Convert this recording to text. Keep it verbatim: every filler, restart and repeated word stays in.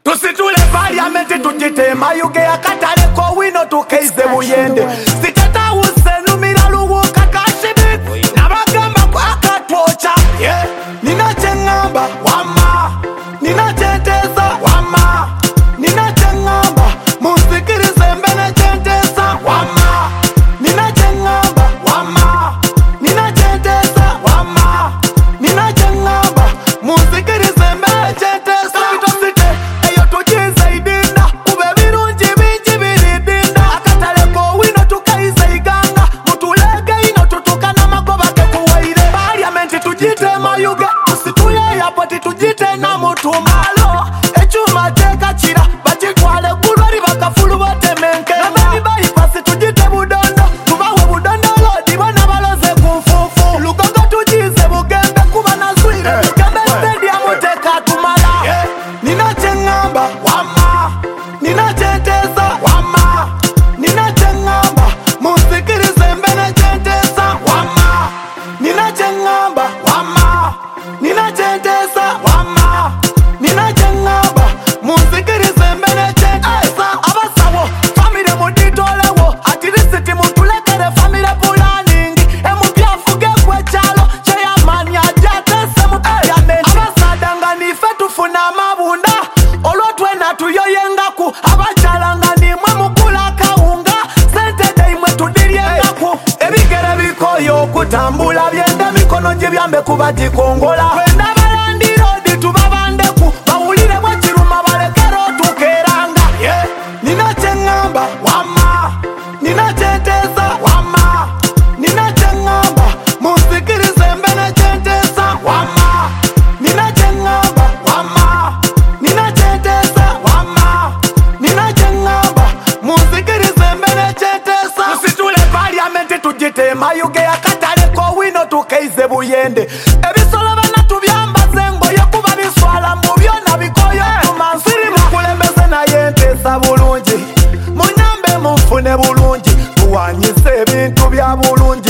Tusitule parliamenti tujite mayuge akatale ko wino tukeize buyende sitata usenu miraluwo kakashibi nabagamba kwakatwocha yeah. Nina chengamba wama nina cheteza wama nina chengamba musikirize mbele cheteza wama nina chengamba wama nina cheteza wama nina chengamba musikirize mbele cheteza bitosite eyo tujize idinda ube birungi bingi biridinda akatale ko wino tukaize iganga mutulege ino tutukana magoba kekuwaire parliamenti tujite mayuge tusituye yapoti tujite na mutumalo echuma tekachira bachitwale bulwari bakafulu batemenke nabeni bayipasi tujite budondo tubawe budondo lodi bana baloze kumfufu lugogo tujize bugembe kuba na zwire bugembe stadium teka tumala nina chengamba wama nina cheteza wama nina chengamba musikirize mbele cheteza wama nina chengamba wama nina cheteza wama nina chengamba musikirize mbele cheteza abasawo famire muditolewo atirisiti mutulekere famire planning emubyafuge kwechalo cheyamani ajatese mupayamenti abasadanga nife tufuna amabunda olwotwena tuyoyengaku abacalanga nimwe mukula kawunga sente deimwe tudiryengaku ebigere bikoyo okutambula byende mikono gye byambe kuba gikongola wenda balandirodi tubabandeku bawulire bwekiruma balekero tukeranga yeah. Nina chengamba wama nina cheteza wama nina chengamba musikirize mbele cheteza wama nina chengamba wama nina cheteza wama nina chengamba musikirize mbele cheteza tusitule parliamenti tujite mayuge akatale ko wino tukeize buyende ebisolo bana tubyambaze engoye kuba biswala mu byona bikoyo tumansiri mukulembeze naye ntesa bulungi munyambe mufune bulungi tuwanyise ebintu bya bulungi